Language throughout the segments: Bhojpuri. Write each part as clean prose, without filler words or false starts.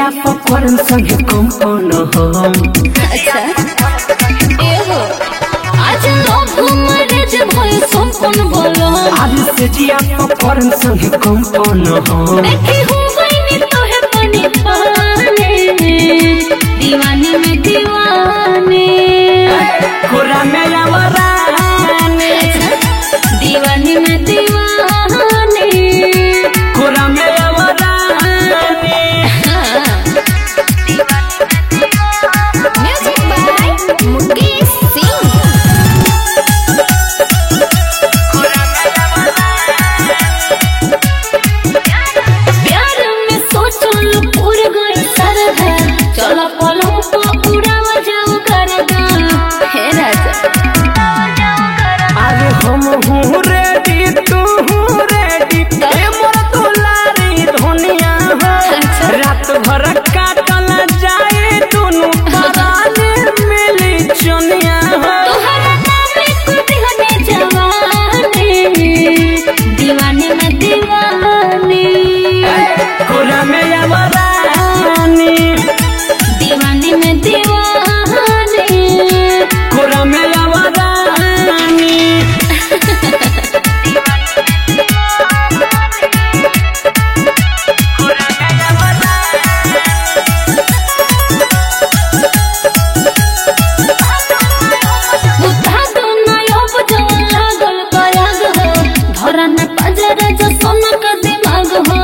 जिया पकड़न संगे कंपन हम। अच्छा ए हो आज लोग मरे जे भई संपन बोलो आज से जिया पकड़न संगे कंपन हम। देखी हो गई तो है पानी पाने दीवानी में दीवाने कोरा में यावराने दीवानी में दीवाने कोरा में यावराने। Music by Mukesh Singh. प्यार में सोचल पूर गई सरधा चल पलंग पर उड़ावा जाओ करदा हे राजा अरे हम हूँ रेडी तू हूँ रेडी ए मोर दुलारी धनिया हो। रात भर काटल जाए दोनों पराने मिली चनिया हो। तोहरा नाम कुछ होने जवानी दीवानी में दीवानी कोरा में यावरानी दीवानी में दीवानी कोरा में यावरानी। बुद्धा तो नयो बजन लागल कराग हो धरा न पजर जो सोना का दिमाग हो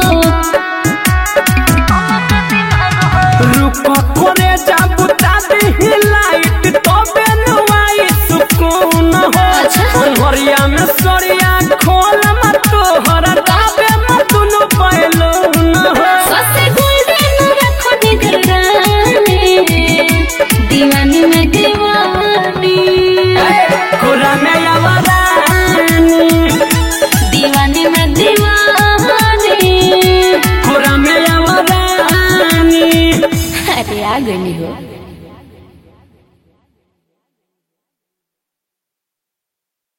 रूप कोरे जाबू तादी लाइट तो बेनवाई सुकून हो। हरिया में सरिया खोल मत तोहर दाबे मत दुनु पैलून हो। ससे गोल्डन रखो निगरानी दीवानी में दीवानी कोरा में यावरानी दीवानी में दीवानी कोरा में यावरानी। अरे आ गई हो।